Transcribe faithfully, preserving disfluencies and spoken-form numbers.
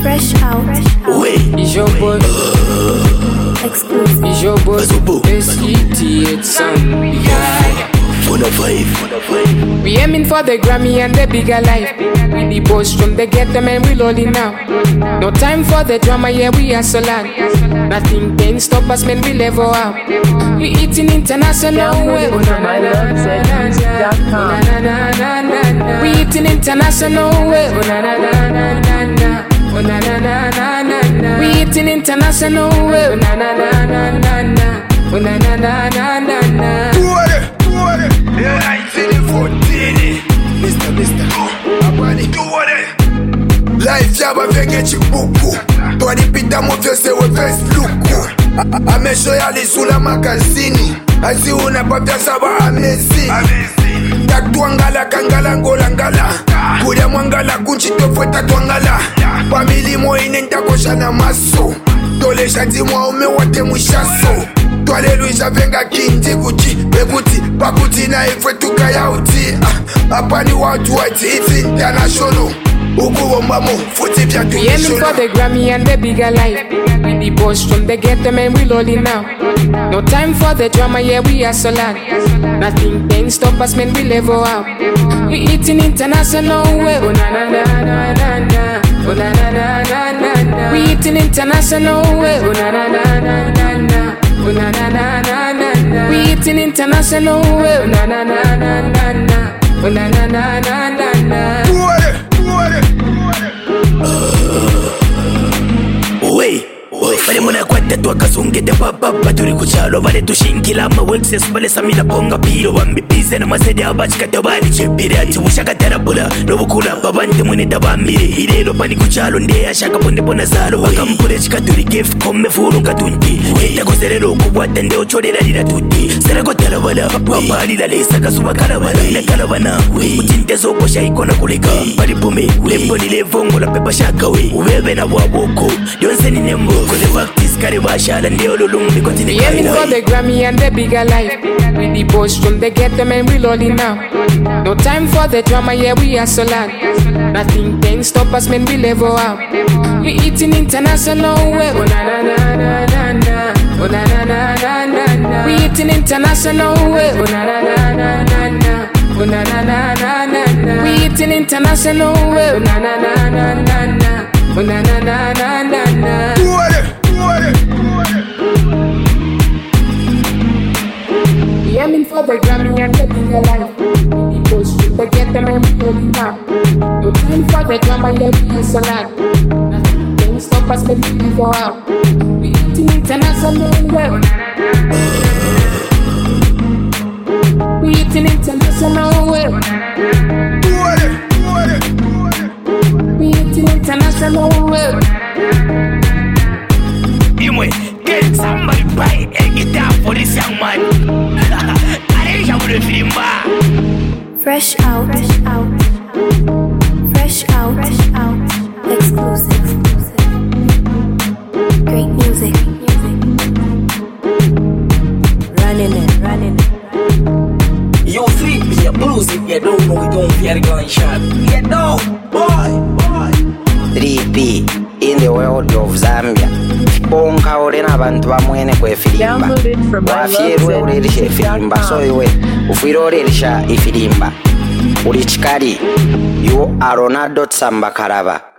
Fresh out. Oui. It's your boy. Exclusive. It's your boy. S E T H Sound. Yeah. For the five. We aiming for the Grammy and the bigger life. We the boys from the ghetto, man, we loading now. No time for the drama, yeah, we are so loud. Nothing can stop us, man, we level out. We eating international way. We eating international way. We eating international way. Mister, Mister, life yaba venge chibuku twani pita mofyose we first look amesho yalisula makazini asi unapapya saba amesi taktwangala kangala ngolangala kulia mwangala kunchitofweta twangala pamilimo inentakosha na maso tolesha timwa ume wate mwishaso twaleluisha venga kinti kuchi bekuti pakuti na ifwe tukayauti apani watu wati it's international. We aiming for the Grammy and the bigger life. We the boys from the ghetto, man, we loading now. No time for the drama, yeah, we are so loud. Nothing can stop us, man, we level out. We eating international way. Oh na na na na na na. Oh na na na na na na. We eating international way. Oh na na na na na na. Oh na na na na na na. We eating international way. Oh na na na na na na. Oh na na na na na na. Wey, bale muna kwata twakazungede papapa turi kuchalo bale tushinkila ama wexes bale samila ponga piro bambipize na masedi abachikata bali chepire ati ushakatara bula nobukula babandi mwene tabamire irelo pani kuchalo nde ashaka ponde pona zalo bakampure chikaturi gif komme furu katunti ita koserero kubwata nde ocholera lira tuti serako talabala babali la lesa kasuba kalabala ina kalabana utintezo posha ikona kuleka bali pume lembo ni levongo la pepa shaka we ubebe na waboko yonse ni nembo we aiming for the Grammy and the bigger life. We the boys from the ghetto, man, we loading now. No time for the drama, yeah, we are so loud. Nothing can stop us, man, we level out. We eating international way. Oh na na na na na na. Oh na na na na na na. We eating international way. Oh na na na na na na. Oh na na na na na na. We eating international way. Oh na na na na na na. Oh na na na na na na. We aiming for the Grammy and the bigger life. We push to get them and we hold it up. No time for the drama, yeah, we are so loud. Nothing can stop us, but we go out. We eating international way. We eating international way. We eating international way. Imwe, get somebody buy a guitar for this young man. I would have Fresh out. Fresh out. Fresh out. Fresh out. Exclusive. Great music. Running it. Running it. You sleep me a blues if you don't know we don't fear gunshot. You know, boy, boy. three P in the world of Zambia. Bonka orena bantu bamwene kwe filimba wafyerwe urerisha ifilimba so iwe ufiro urerisha ifilimba uri chikari you are Ronaldo Tsamba Karaba.